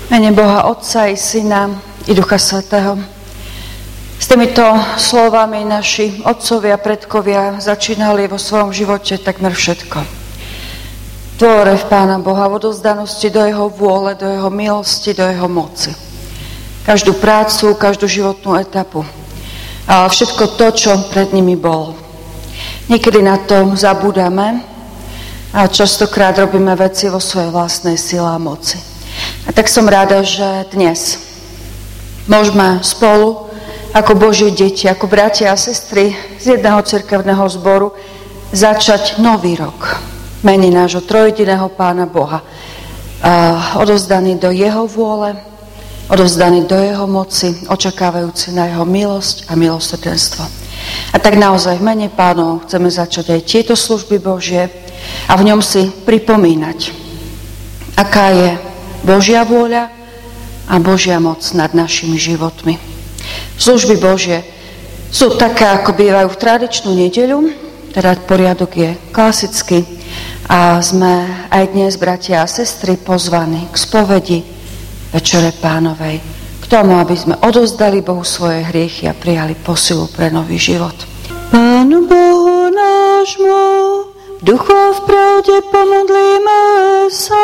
Mene Boha Otca i Syna i Ducha Svätého. S týmito slovami naši otcovia, predkovia začínali vo svojom živote takmer všetko. Dôvere v Pána Boha, v odovzdanosti do Jeho vôle, do Jeho milosti, do Jeho moci. Každú prácu, každú životnú etapu. A všetko to, čo pred nimi bolo. Niekedy na to zabúdame a častokrát robíme veci vo svojej vlastnej sile a moci. A tak som rada, že dnes môžeme spolu ako Božie deti, ako bratia a sestry z jedného cirkevného zboru začať nový rok. Mene nášho trojjediného Pána Boha. Odovzdaný do Jeho vôle, odovzdaný do Jeho moci, očakávajúci na Jeho milosť a milosrdenstvo. A tak naozaj v mene Pánov chceme začať aj tieto služby Božie a v ňom si pripomínať, aká je Božia vôľa a Božia moc nad našimi životmi. Služby Božie sú také, ako bývajú v tradičnú nedeľu, teda poriadok je klasický a sme aj dnes, bratia a sestry, pozvaní k spovedi Večere Pánovej, k tomu, aby sme odovzdali Bohu svoje hriechy a prijali posilu pre nový život. Pánu Bohu nášmu, v duchu a v pravde pomodlíme sa.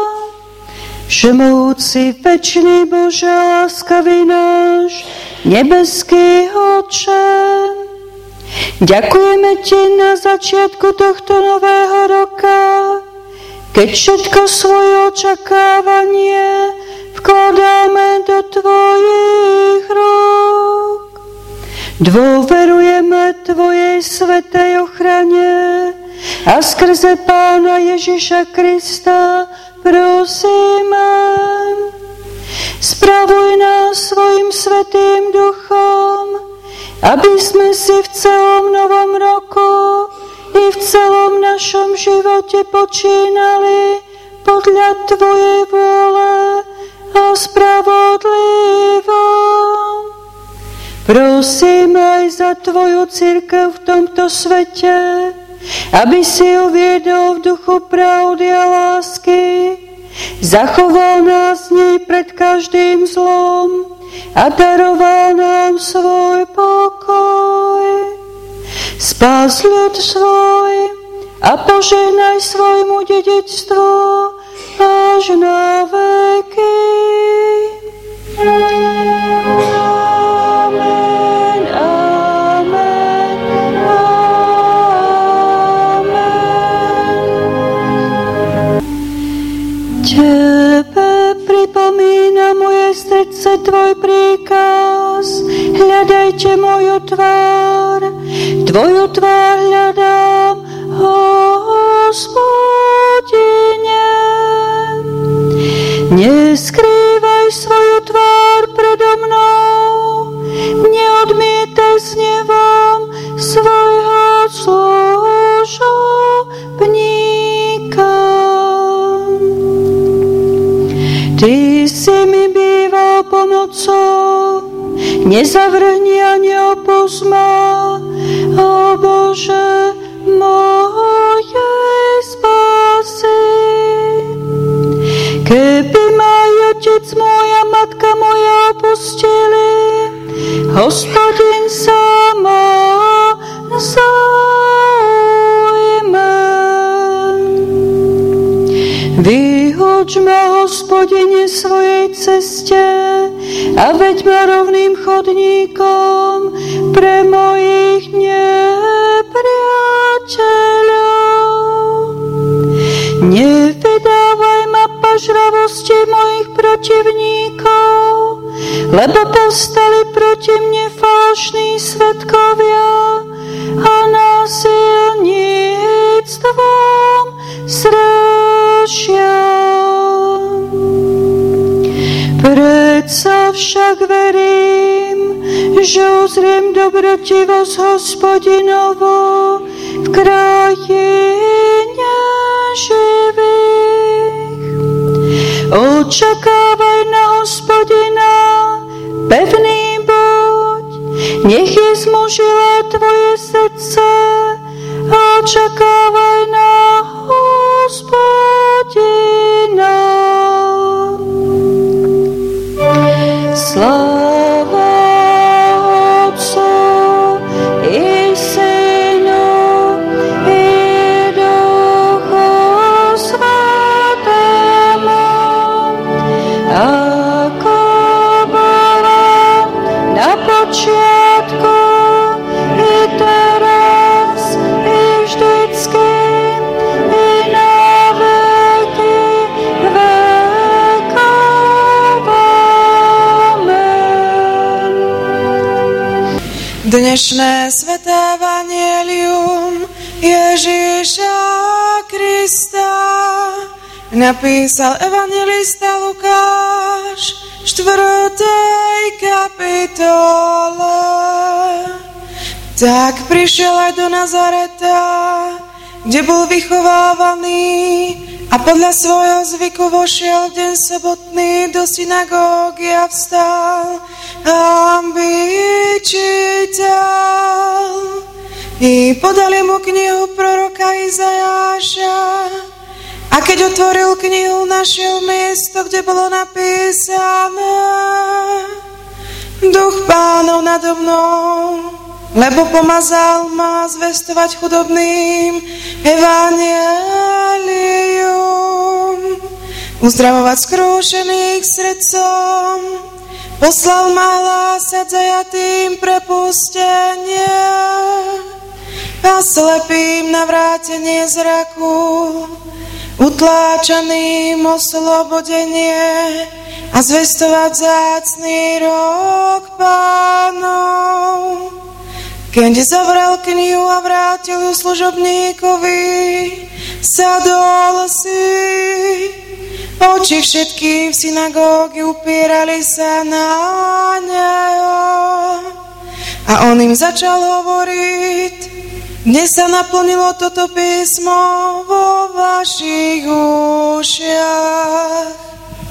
Všemohúci, večný Bože, láskavý náš, nebeský Otče, ďakujeme Ti na začiatku tohto nového roka, keď všetko svoje očakávanie vkladáme do Tvojich rúk. Dôverujeme Tvojej svätej ochrane a skrze Pána Ježiša Krista prosíme, spravuj nás svojim svätým duchom, aby sme si v celom novom roku i v celom našom živote počínali podľa Tvojej vôle a spravodlivo. Prosím aj za Tvoju cirkev v tomto svete, aby si ju viedol v duchu pravdy a lásky, zachoval nás v nej pred každým zlom a daroval nám svoj pokoj. Spás ľud svoj a požehnaj svojmu dedičstvu až na veky. Tebe pripomína moje srdce Tvoj príkaz, hľadajte moju tvár hľadám, Hospodine. Neskrývaj svoju tvár predo mnou, neodmietaj snevom svojho služobníka. Ty si mi býval pomocou, nezavrhni a neopusť ma, ó Bože mojej spásy. Keby ma aj otec môj a matka moja opustili, Hospodin sa ma zaujme. Vyhoď ma, Hospodine, svojej ceste a veď ma rovným chodníkom pre mojich nepriateľov. Nevydávaj ma pažravosti mojich protivníkov, lebo povstali proti mne falošní svedkovia a násilníctvom sršia. Predsa však verím, že uzriem dobrotivosť Hospodinovu v krajine živých. Očakávaj na Hospodina, pevný buď, nech je zmužilé tvoje srdce a očakávaj na Hospodina. Dnešné sväté evanjelium Ježiša Krista napísal evanjelista Lukáš v 4. kapitole. Tak prišiel aj do Nazareta, kde bol vychovávaný, a podľa svojho zvyku vošiel v deň sobotný do synagógy a vstal, aby čítal. I podali mu knihu proroka Izajáša. A keď otvoril knihu, našiel miesto, kde bolo napísané: Duch Pánov nado mnou, lebo pomazal ma zvestovať chudobným evanjelium, uzdravovať skrúšených srdcom, poslal ma hlásať zajatým prepustenie a slepým navrátenie zraku, utláčaným oslobodenie a zvestovať vzácny rok Pánov. Keď zavrel knihu a vrátil ju služobníkovi, sadol si. Oči všetkých v synagógy upierali sa na neho. A on im začal hovoriť: dnes sa naplnilo toto písmo vo vašich ušiach.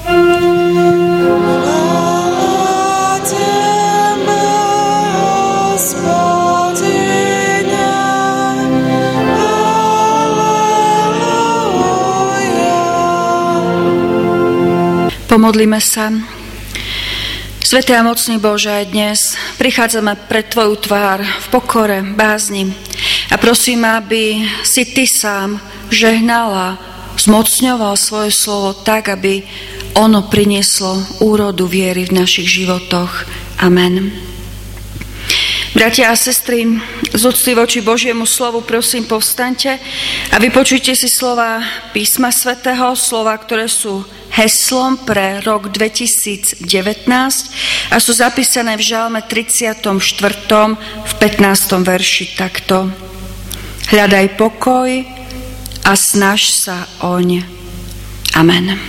Pomodlíme sa. Svätý a mocný Bože, aj dnes prichádzame pred Tvoju tvár v pokore, bázni a prosím, aby si Ty sám žehnala, zmocňoval svoje slovo tak, aby ono prinieslo úrodu viery v našich životoch. Amen. Bratia a sestry, z úcty voči Božiemu slovu prosím, povstaňte a vypočujte si slova písma svätého, slova, ktoré sú heslom pre rok 2019 a sú zapísané v žalme 34. v 15. verši takto: Hľadaj pokoj a snaž sa oň. Amen.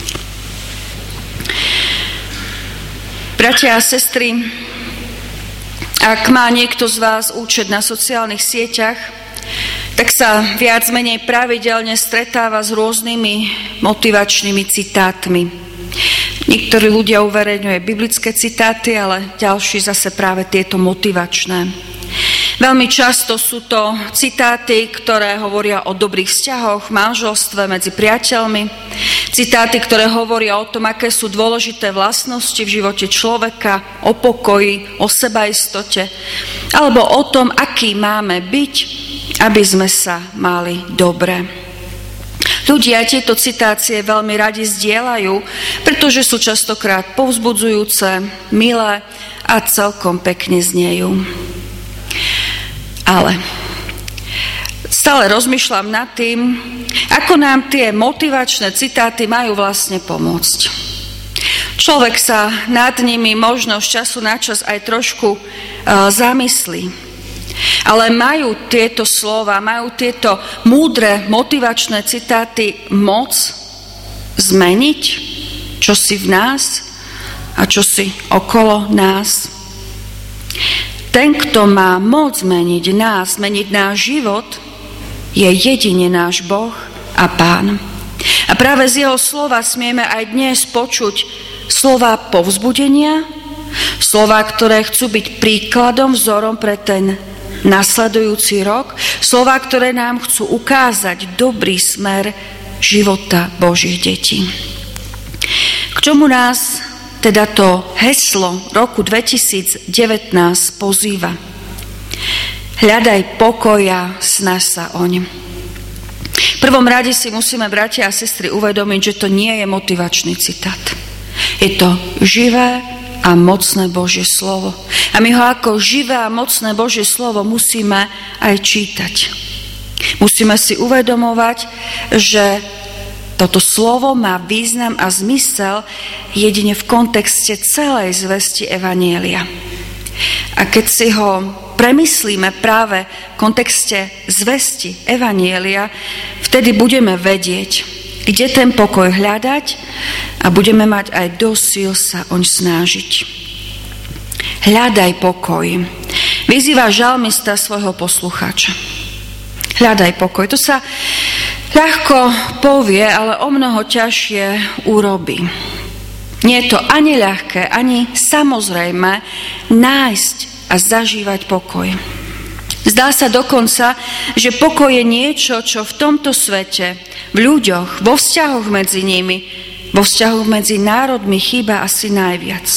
Bratia a sestry, ak má niekto z vás účet na sociálnych sieťach, tak sa viac menej pravidelne stretáva s rôznymi motivačnými citátmi. Niektorí ľudia uverejňujú biblické citáty, ale ďalší zase práve tieto motivačné. Veľmi často sú to citáty, ktoré hovoria o dobrých vzťahoch, manželstve medzi priateľmi, citáty, ktoré hovoria o tom, aké sú dôležité vlastnosti v živote človeka, o pokoji, o sebaistote, alebo o tom, aký máme byť, aby sme sa mali dobre. Ľudia tieto citácie veľmi radi zdieľajú, pretože sú častokrát povzbudzujúce, milé a celkom pekne znejú. Ale stále rozmýšľam nad tým, ako nám tie motivačné citáty majú vlastne pomôcť. Človek sa nad nimi možno z času na čas aj trošku zamyslí. Ale majú tieto slova, majú tieto múdre motivačné citáty moc zmeniť čosi v nás a čosi okolo nás? Ten, kto má moc zmeniť nás, zmeniť náš život, je jedine náš Boh a Pán. A práve z jeho slova smieme aj dnes počuť slova povzbudenia, slova, ktoré chcú byť príkladom, vzorom pre ten nasledujúci rok, slova, ktoré nám chcú ukázať dobrý smer života Božích detí. K čomu nás teda to heslo roku 2019 pozýva? Hľadaj pokoja, snaž sa oň. V prvom rade si musíme, bratia a sestry, uvedomiť, že to nie je motivačný citát. Je to živé a mocné Božie slovo. A my ho ako živé a mocné Božie slovo musíme aj čítať. Musíme si uvedomovať, že toto slovo má význam a zmysel jedine v kontexte celej zvesti evanjelia. A keď si ho premyslíme práve v kontexte zvesti evanjelia, vtedy budeme vedieť, kde ten pokoj hľadať a budeme mať aj dosť síl sa oň snažiť. Hľadaj pokoj. Vyzýva žalmista svojho poslucháča. Hľadaj pokoj. To sa ľahko povie, ale o mnoho ťažšie urobí. Nie je to ani ľahké, ani samozrejme nájsť a zažívať pokoj. Zdá sa dokonca, že pokoj je niečo, čo v tomto svete, v ľuďoch, vo vzťahoch medzi nimi, vo vzťahoch medzi národmi chýba asi najviac.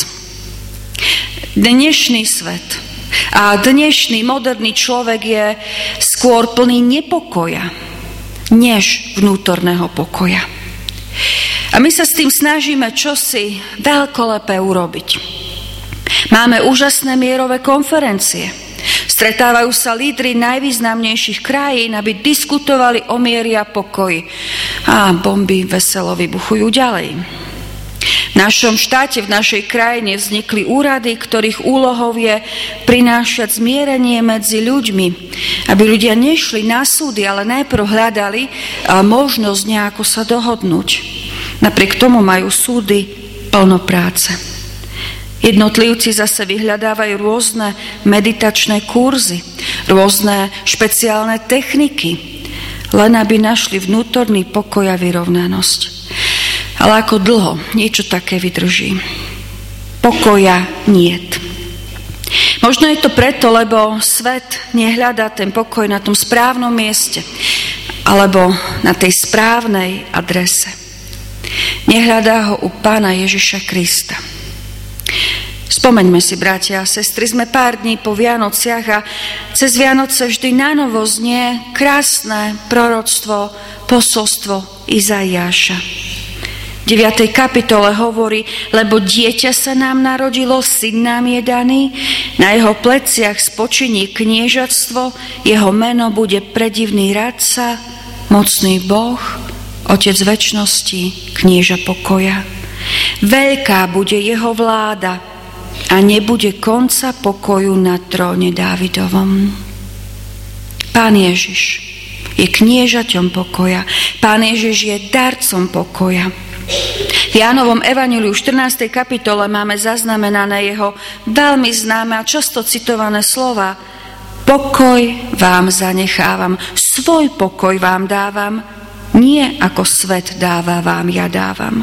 Dnešný svet a dnešný moderný človek je skôr plný nepokoja, než vnútorného pokoja. A my sa s tým snažíme čosi veľkolepé urobiť. Máme úžasné mierové konferencie. Stretávajú sa lídri najvýznamnejších krajín, aby diskutovali o miery a pokoji. A bomby veselo vybuchujú ďalej. V našom štáte, v našej krajine vznikli úrady, ktorých úlohou je prinášať zmierenie medzi ľuďmi, aby ľudia nešli na súdy, ale najprv hľadali možnosť nejako sa dohodnúť. Napriek tomu majú súdy plno práce. Jednotlivci zase vyhľadávajú rôzne meditačné kurzy, rôzne špeciálne techniky, len aby našli vnútorný pokoj a vyrovnanosť. Ale ako dlho niečo také vydrží? Pokoja niet. Možno je to preto, lebo svet nehľadá ten pokoj na tom správnom mieste alebo na tej správnej adrese. Nehľadá ho u Pána Ježiša Krista. Spomeňme si, bratia a sestry, sme pár dní po Vianociach a cez Vianoce vždy nanovo znie krásne proroctvo, posolstvo Izaiáša. V 9. kapitole hovorí, lebo dieťa sa nám narodilo, syn nám je daný, na jeho pleciach spočiní kniežatstvo, jeho meno bude predivný radca, mocný Boh, Otec večnosti, knieža pokoja. Veľká bude jeho vláda a nebude konca pokoju na tróne Dávidovom. Pán Ježiš je kniežaťom pokoja. Pán Ježiš je darcom pokoja. V Jánovom evanjeliu 14. kapitole máme zaznamenané jeho veľmi známe a často citované slova: Pokoj vám zanechávam, svoj pokoj vám dávam, nie ako svet dáva vám, ja dávam.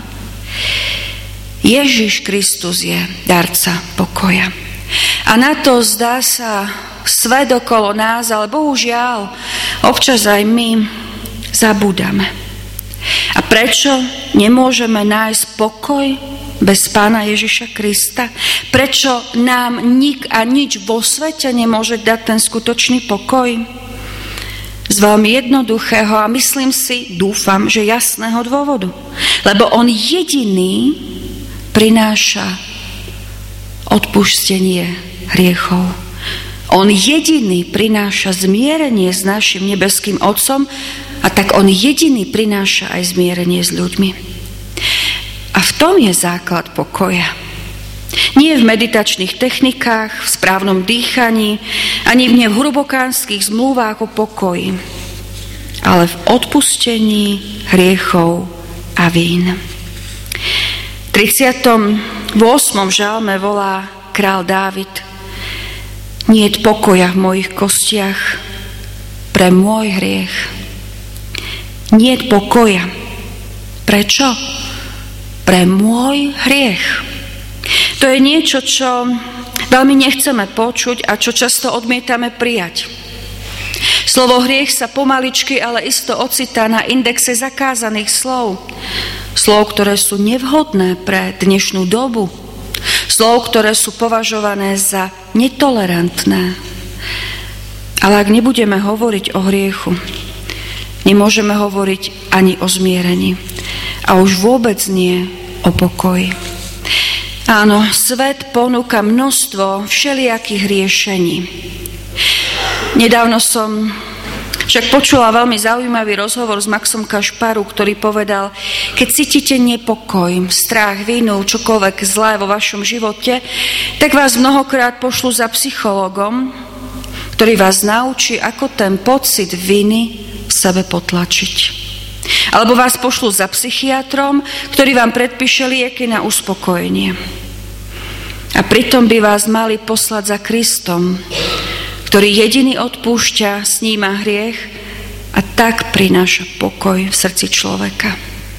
Ježiš Kristus je darca pokoja. A na to zdá sa svet okolo nás, ale bohužiaľ občas aj my zabúdame. A prečo nemôžeme nájsť pokoj bez Pána Ježiša Krista? Prečo nám nik a nič vo svete nemôže dať ten skutočný pokoj? Z veľmi jednoduchého a myslím si, dúfam, že jasného dôvodu. Lebo on jediný prináša odpustenie hriechov. On jediný prináša zmierenie s našim nebeským Otcom a tak on jediný prináša aj zmierenie s ľuďmi. A v tom je základ pokoja. Nie v meditačných technikách, v správnom dýchaní, ani v hrubokánskych zmluvách o pokoji, ale v odpustení hriechov a vín. V 38. žalme volá král Dávid: Niet pokoja v mojich kostiach pre môj hriech. Niet pokoja. Prečo? Pre môj hriech. To je niečo, čo veľmi nechceme počuť a čo často odmietame prijať. Slovo hriech sa pomaličky, ale isto ocitá na indexe zakázaných slov. Slov, ktoré sú nevhodné pre dnešnú dobu. Slov, ktoré sú považované za netolerantné. Ale ak nebudeme hovoriť o hriechu, nemôžeme hovoriť ani o zmierení. A už vôbec nie o pokoji. Áno, svet ponúka množstvo všelijakých riešení. Nedávno som však počula veľmi zaujímavý rozhovor s Maxom Kašparu, ktorý povedal: keď cítite nepokoj, strach, vinu, čokoľvek zlé vo vašom živote, tak vás mnohokrát pošlu za psychologom ktorý vás naučí, ako ten pocit viny v sebe potlačiť. Alebo vás pošlú za psychiatrom, ktorý vám predpíše lieky na uspokojenie. A pritom by vás mali poslať za Kristom, ktorý jediný odpúšťa, sníma hriech a tak prináša pokoj v srdci človeka.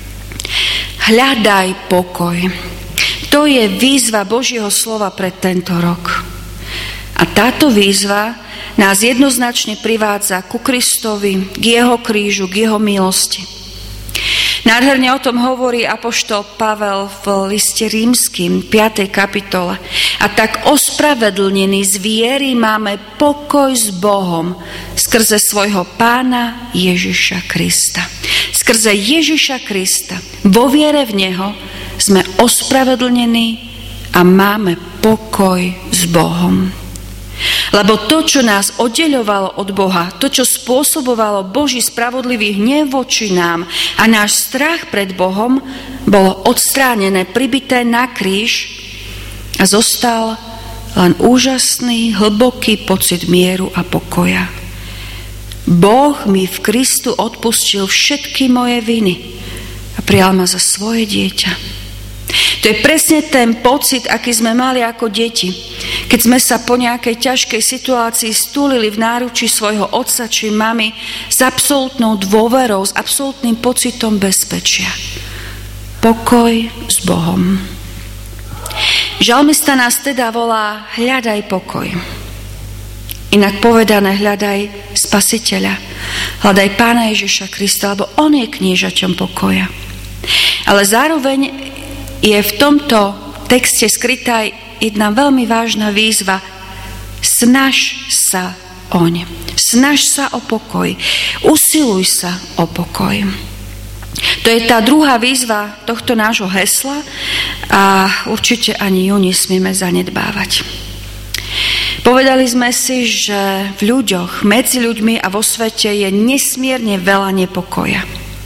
Hľadaj pokoj. To je výzva Božieho slova pre tento rok. A táto výzva nás jednoznačne privádza ku Kristovi, k jeho krížu, k jeho milosti. Nádherne o tom hovorí apoštol Pavel v liste Rímskym, 5. kapitole. A tak ospravedlnení z viery máme pokoj s Bohom skrze svojho Pána Ježiša Krista. Skrze Ježiša Krista, vo viere v Neho, sme ospravedlnení a máme pokoj s Bohom. Lebo to, čo nás oddeľovalo od Boha, to, čo spôsobovalo Boží spravodlivý hnev voči nám a náš strach pred Bohom, bolo odstránené, pribité na kríž a zostal len úžasný, hlboký pocit mieru a pokoja. Boh mi v Kristu odpustil všetky moje viny a prijal ma za svoje dieťa. To je presne ten pocit, aký sme mali ako deti, keď sme sa po nejakej ťažkej situácii stúlili v náručí svojho otca či mamy s absolútnou dôverou, s absolútnym pocitom bezpečia. Pokoj s Bohom. Žalmista nás teda volá: hľadaj pokoj. Inak povedané, hľadaj Spasiteľa. Hľadaj Pána Ježiša Krista, lebo on je kniežaťom pokoja. Ale zároveň je v tomto texte skrytá jedna veľmi vážna výzva. Snaž sa oň. Snaž sa o pokoj. Usiluj sa o pokoj. To je tá druhá výzva tohto nášho hesla a určite ani ju nesmieme zanedbávať. Povedali sme si, že v ľuďoch, medzi ľuďmi a vo svete je nesmierne veľa nepokoja.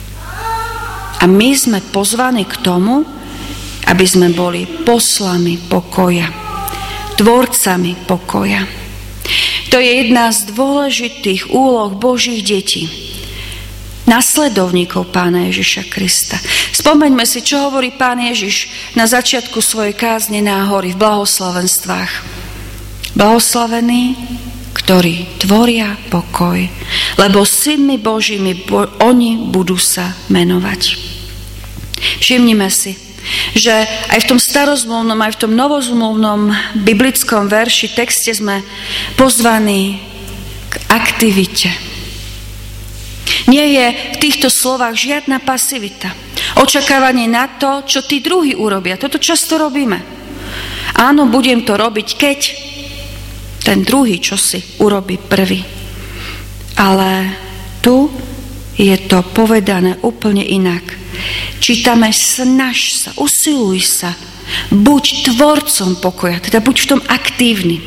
A my sme pozvaní k tomu, aby sme boli poslami pokoja, tvorcami pokoja. To je jedna z dôležitých úloh Božích detí, nasledovníkov Pána Ježiša Krista. Spomeňme si, čo hovorí Pán Ježiš na začiatku svojej kázne na hory v blahoslavenstvách. Blahoslavení, ktorí tvoria pokoj, lebo synmi Božími oni budú sa menovať. Všimnime si, že aj v tom starozmluvnom, aj v tom novozmluvnom biblickom verši, texte sme pozvaní k aktivite. Nie je v týchto slovách žiadna pasivita. Očakávanie na to, čo tí druhí urobia. Toto často robíme. Áno, budem to robiť, keď ten druhý čosi urobí prvý. Ale tu je to povedané úplne inak. Čítame: snaž sa, usiluj sa, buď tvorcom pokoja, teda buď v tom aktívny.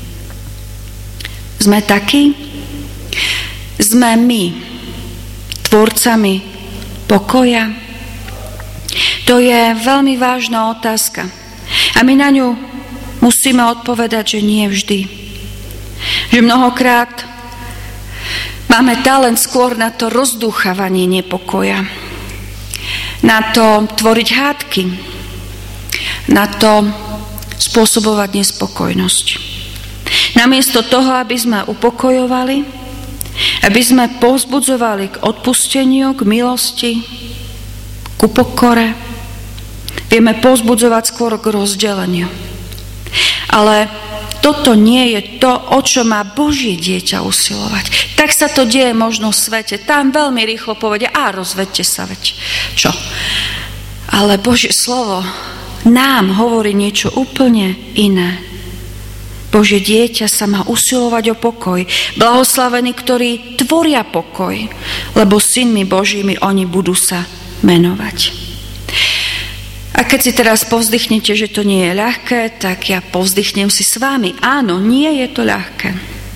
Sme takí? Sme my tvorcami pokoja? To je veľmi vážna otázka. A my na ňu musíme odpovedať, že nie vždy. Že mnohokrát máme talent skôr na to rozdúchávanie nepokoja, na to tvoriť hádky, na to spôsobovať nespokojnosť. Namiesto toho, aby sme upokojovali, aby sme povzbudzovali k odpusteniu, k milosti, ku pokore, vieme povzbudzovať skôr k rozdeleniu. Ale toto nie je to, o čo má Božie dieťa usilovať. Tak sa to deje možno v svete. Tam veľmi rýchlo povedia: rozvedte sa, veď čo? Ale Božie slovo nám hovorí niečo úplne iné. Božie dieťa sa má usilovať o pokoj. Blahoslavení, ktorí tvoria pokoj, lebo synmi Božími oni budú sa menovať. A keď si teraz povzdychnete, že to nie je ľahké, tak ja povzdychnem si s vami. Áno, nie je to ľahké.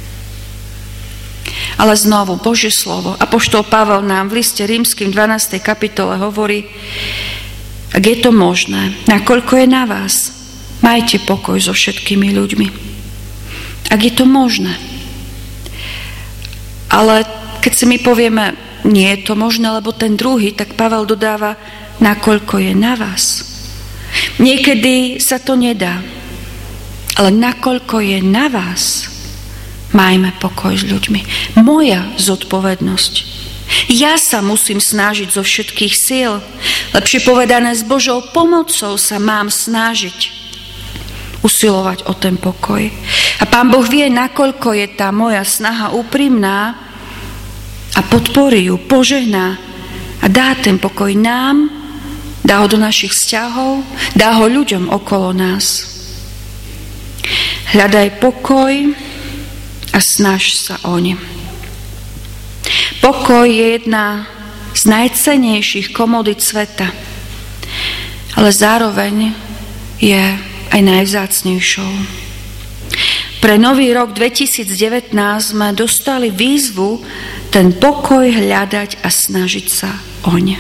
Ale znovu, Božie slovo, apoštol Pavel nám v liste Rímskym 12. kapitole hovorí: ak je to možné, nakoľko je na vás, majte pokoj so všetkými ľuďmi. Ak je to možné. Ale keď si my povieme, nie je to možné, lebo ten druhý, tak Pavel dodáva, nakoľko je na vás. Niekedy sa to nedá, ale nakoľko je na vás, majme pokoj s ľuďmi. Moja zodpovednosť. Ja sa musím snažiť zo všetkých síl. Lepšie povedané, s Božou pomocou sa mám snažiť usilovať o ten pokoj. A Pán Boh vie, nakoľko je tá moja snaha úprimná a podporí ju, požehná a dá ten pokoj nám, dá ho do našich vzťahov, dá ho ľuďom okolo nás. Hľadaj pokoj a snaž sa oň. Pokoj je jedna z najcennejších komodít sveta, ale zároveň je aj najvzácnejšou. Pre nový rok 2019 sme dostali výzvu ten pokoj hľadať a snažiť sa oň.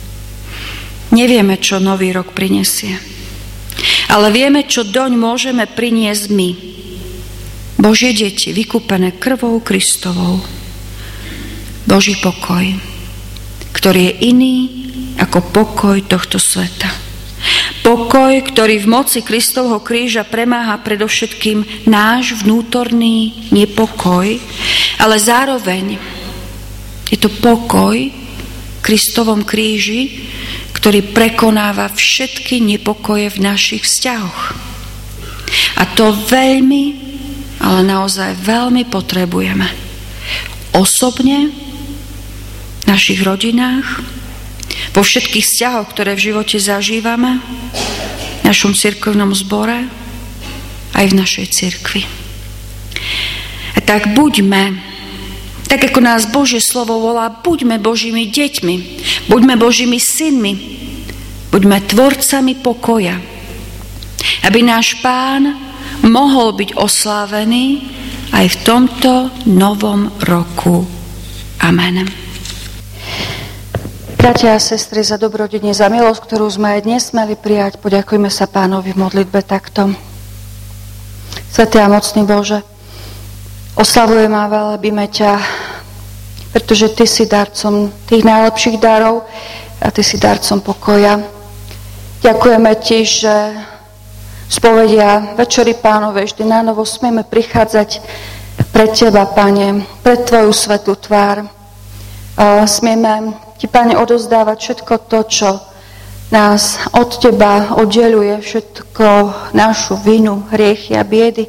Nevieme, čo nový rok prinesie, ale vieme, čo doň môžeme priniesť my. Božie deti, vykúpené krvou Kristovou. Boží pokoj, ktorý je iný ako pokoj tohto sveta. Pokoj, ktorý v moci Kristovho kríža premáha predovšetkým náš vnútorný nepokoj, ale zároveň je to pokoj v Kristovom kríži, ktorý prekonáva všetky nepokoje v našich vzťahoch. A to veľmi, ale naozaj veľmi potrebujeme. Osobne, v našich rodinách, vo všetkých vzťahoch, ktoré v živote zažívame, v našom cirkevnom zbore, aj v našej cirkvi. A tak buďme, tak ako nás Božie slovo volá, buďme Božími deťmi, buďme Božími synmi, buďme tvorcami pokoja, aby náš Pán mohol byť oslávený aj v tomto novom roku. Amen. Bratia a sestry, za dobrodenie, za milosť, ktorú sme aj dnes smeli prijať, poďakujme sa Pánovi v modlitbe takto. Svätý a mocný Bože, oslavujem a velebíme ťa, pretože Ty si darcom tých najlepších darov a Ty si darcom pokoja. Ďakujeme Ti, že spovedia Večery Pánovej vždy nánovo smieme prichádzať pred Teba, Pane, pred Tvoju svätú tvár. Smieme Ti, Pane, odozdávať všetko to, čo nás od Teba oddeľuje, všetko našu vinu, hriechy a biedy.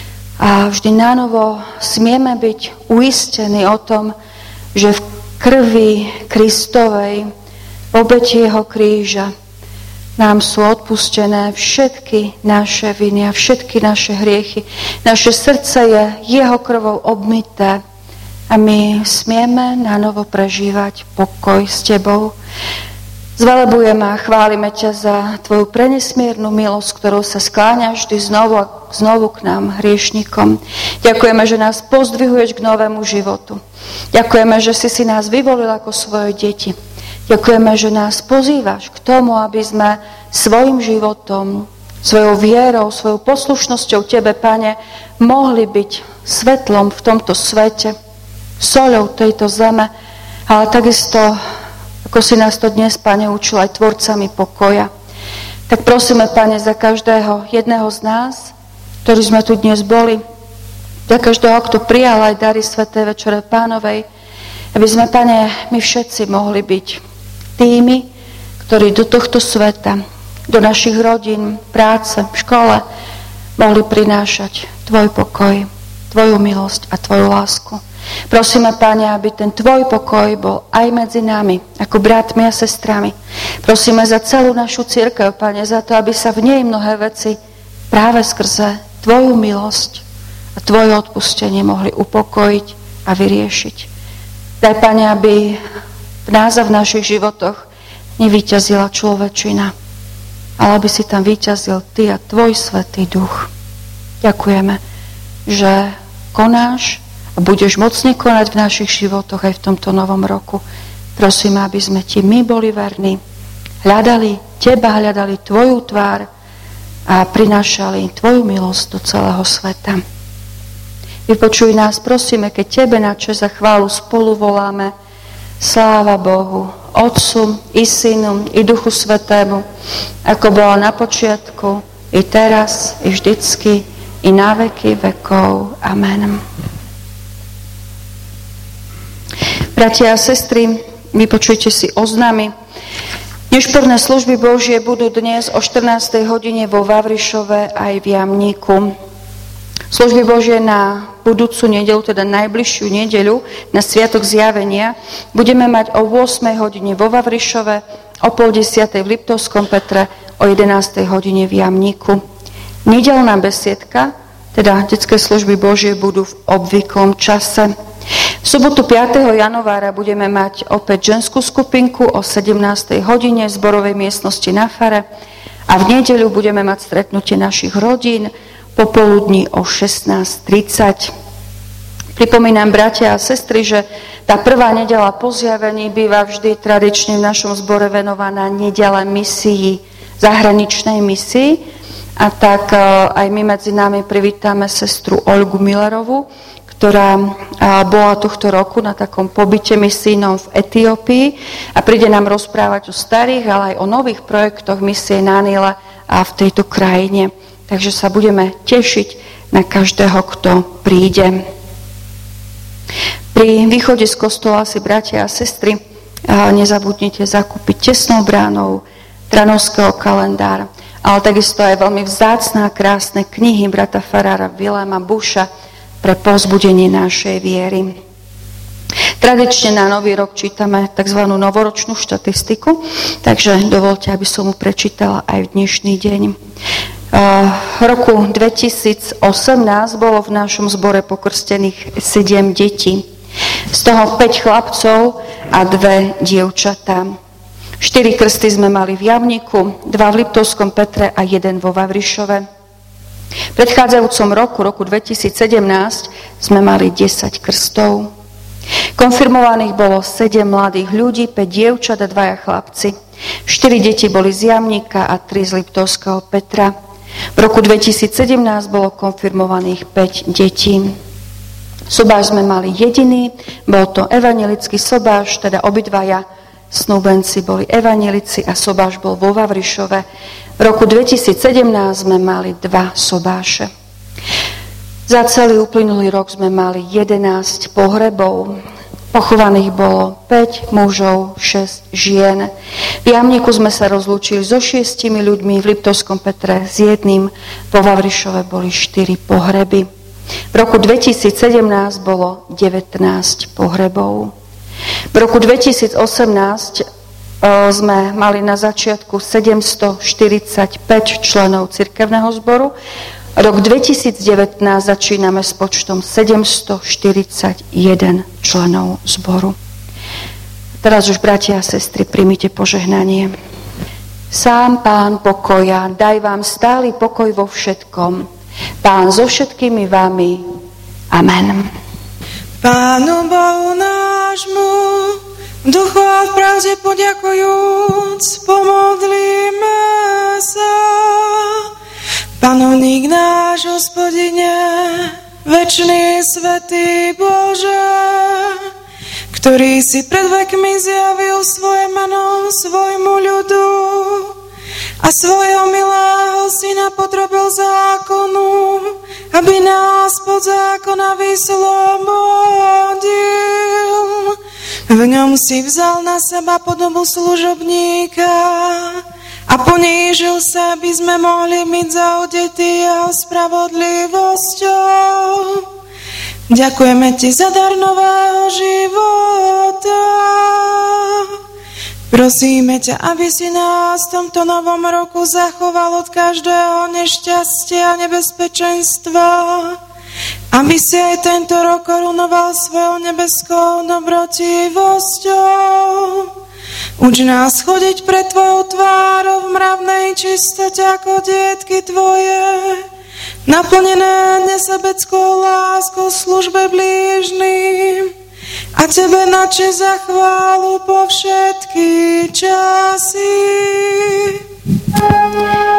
A vždy nánovo smieme byť uistení o tom, že v krvi Kristovej, v obeti Jeho kríža, nám sú odpustené všetky naše viny a všetky naše hriechy. Naše srdce je Jeho krvou obmyté a my smieme nanovo prežívať pokoj s Tebou. Zvelebujeme a chválime ťa za Tvoju prenesmiernu milosť, ktorou sa skláňaš vždy znovu k nám, hriešnikom. Ďakujeme, že nás pozdvihuješ k novému životu. Ďakujeme, že si nás vyvolil ako svoje deti. Ďakujeme, že nás pozývaš k tomu, aby sme svojim životom, svojou vierou, svojou poslušnosťou Tebe, Pane, mohli byť svetlom v tomto svete, soľou tejto zeme, ale takisto, ako si nás to dnes, Pane, učil aj tvorcami pokoja. Tak prosíme, Pane, za každého jedného z nás, ktorí sme tu dnes boli, za každého, kto prijal aj dary Svätej Večere Pánovej, aby sme, Pane, my všetci mohli byť tými, ktorí do tohto sveta, do našich rodín, práce, v škole, mohli prinášať Tvoj pokoj, Tvoju milosť a Tvoju lásku. Prosíme, Pane, aby ten Tvoj pokoj bol aj medzi nami, ako bratmi a sestrami. Prosíme za celú našu cirkev, Pane, za to, aby sa v nej mnohé veci práve skrze Tvoju milosť a Tvoje odpustenie mohli upokojiť a vyriešiť. Daj, Pane, aby v nás a v našich životoch nevíťazila človečina, ale aby si tam víťazil Ty a Tvoj Svätý Duch. Ďakujeme, že konáš a budeš mocne konať v našich životoch aj v tomto novom roku. Prosíme, aby sme Ti my boli verní, hľadali Teba, hľadali Tvoju tvár a prinášali Tvoju milosť do celého sveta. Vypočuj nás, prosíme, keď Tebe na česť a chválu spolu voláme. Sláva Bohu, Otcu i Synu i Duchu Svätému, ako bola na počiatku, i teraz, i vždycky, i na veky vekov. Amen. Bratia a sestry, vypočujte si oznamy. Nešporné služby Božie budú dnes o 14. hodine vo Vavrišove aj v Jamníku. Služby Božie na budúcu nedeľu, teda najbližšiu nedeľu, na Sviatok zjavenia, budeme mať o 8. hodine vo Vavrišove, o 9:30 v Liptovskom Petre, o 11. hodine v Jamníku. Nedeľná besiedka, teda detské služby Božie, budú v obvyklom čase. V sobotu 5. januára budeme mať opäť ženskú skupinku o 17. hodine v zborovej miestnosti na fare a v nedeľu budeme mať stretnutie našich rodín popoludní o 16:30. Pripomínam, bratia a sestry, že tá prvá nedeľa po zjavení býva vždy tradične v našom zbore venovaná nedeľa misii, zahraničnej misii. A tak aj my medzi nami privítame sestru Olgu Millerovú, ktorá bola tohto roku na takom pobyte misijnom v Etiópii a príde nám rozprávať o starých, ale aj o nových projektoch misie na Nile a v tejto krajine. Takže sa budeme tešiť na každého, kto príde. Pri východe z kostola si, bratia a sestry, nezabudnite zakúpiť Tesnou bránou Tranovského kalendár, ale takisto aj veľmi vzácne a krásne knihy brata farára Viléma Buša pre povzbudenie našej viery. Tradične na Nový rok čítame tzv. Novoročnú štatistiku, takže dovolte, aby som mu prečítala aj v dnešný deň. V roku 2018 bolo v našom zbore pokrstených 7 detí. Z toho 5 chlapcov a 2 dievčatá. 4 krsty sme mali v Jamníku, 2 v Liptovskom Petre a 1 vo Vavrišove. V predchádzajúcom roku 2017, sme mali 10 krstov. Konfirmovaných bolo 7 mladých ľudí, 5 dievčat a 2 chlapci. 4 deti boli z Jamníka a 3 z Liptovského Petra. V roku 2017 bolo konfirmovaných 5 detí. Sobáš sme mali jediný, bol to evanjelický sobáš, teda obidvaja snúbenci boli evanjelici a sobáš bol vo Vavrišove. V roku 2017 sme mali 2 sobáše. Za celý uplynulý rok sme mali 11 pohrebov. Pochovaných bolo 5 mužov, 6 žien. V Jamníku sme sa rozlúčili so 6 ľuďmi, v Liptovskom Petre s 1, vo Vavrišove boli 4 pohreby. V roku 2017 bolo 19 pohrebov. V roku 2018 sme mali na začiatku 745 členov cirkevného zboru. Rok 2019 začíname s počtom 741 členov zboru. Teraz už, bratia a sestry, príjmite požehnanie. Sám Pán pokoja, daj vám stály pokoj vo všetkom. Pán so všetkými vami. Amen. Pánu Bohu nášmu, v duchu a v pravde poďakujúc, pomodlíme sa. Panovník náš, Hospodine, večný svätý Bože, ktorý si pred vekmi zjavil svoje meno svojmu ľudu a svojho milého syna podrobil zákonu, aby nás pod zákona vyslobodil. V ňom si vzal na seba podobu služobníka a ponížil sa, aby sme mohli byť zaodetí jeho spravodlivosťou. Ďakujeme ti za dar nového života. Prosíme ťa, aby si nás v tomto novom roku zachoval od každého nešťastia a nebezpečenstva. Aby si aj tento rok korunoval svojou nebeskou dobrotivosťou. Uč nás chodiť pred tvojou tvárou v mravnej čistote ako dietky tvoje, naplnené nesebeckou láskou službe blížnym a tebe na česť a chválu po všetky časy.